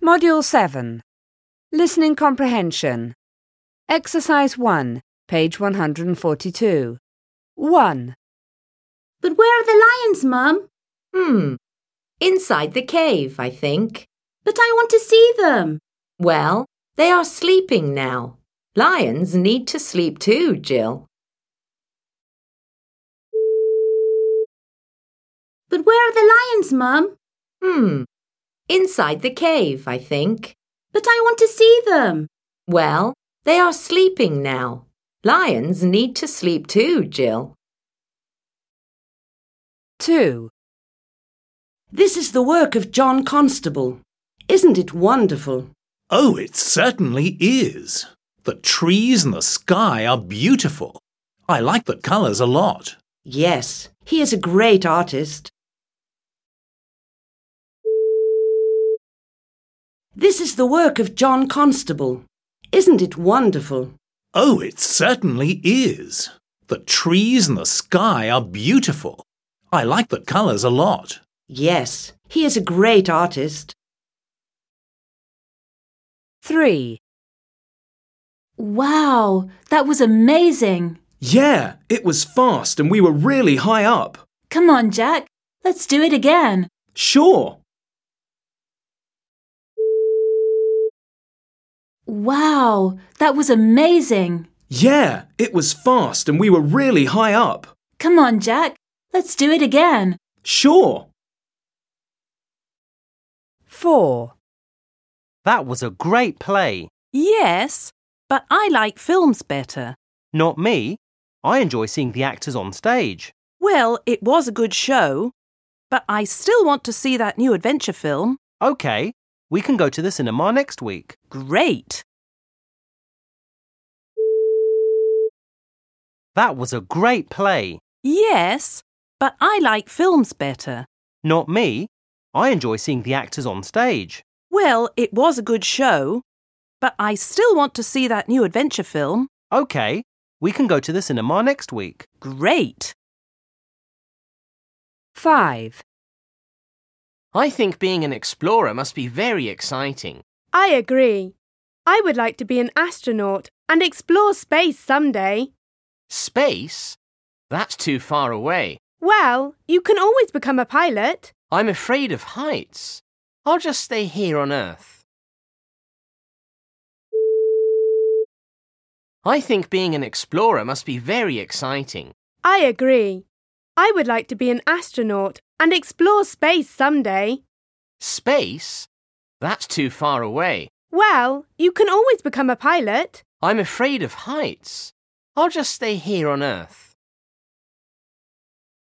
Module 7. Listening Comprehension. Exercise 1, page 142. 1. But where are the lions, Mum? Inside the cave, I think. But I want to see them. Well, they are sleeping now. Lions need to sleep too, Jill. But where are the lions, Mum? Inside the cave, I think. But I want to see them. Well, they are sleeping now. Lions need to sleep too, Jill. 2. This is the work of John Constable. Isn't it wonderful? Oh, it certainly is. The trees and the sky are beautiful. I like the colours a lot. Yes, he is a great artist. This is the work of John Constable. Isn't it wonderful? Oh, it certainly is. The trees and the sky are beautiful. I like the colours a lot. Yes, he is a great artist. 3. Wow, that was amazing. Yeah, it was fast and we were really high up. Come on, Jack. Let's do it again. Sure. Wow, that was amazing. Yeah, it was fast and we were really high up. Come on, Jack. Let's do it again. Sure. 4. That was a great play. Yes, but I like films better. Not me. I enjoy seeing the actors on stage. Well, it was a good show, but I still want to see that new adventure film. OK, we can go to the cinema next week. Great! That was a great play. Yes, but I like films better. Not me. I enjoy seeing the actors on stage. Well, it was a good show, but I still want to see that new adventure film. OK, we can go to the cinema next week. Great! 5. I think being an explorer must be very exciting. I agree. I would like to be an astronaut and explore space someday. Space? That's too far away. Well, you can always become a pilot. I'm afraid of heights. I'll just stay here on Earth. I think being an explorer must be very exciting. I agree. I would like to be an astronaut and explore space someday. Space? That's too far away. Well, you can always become a pilot. I'm afraid of heights. I'll just stay here on Earth.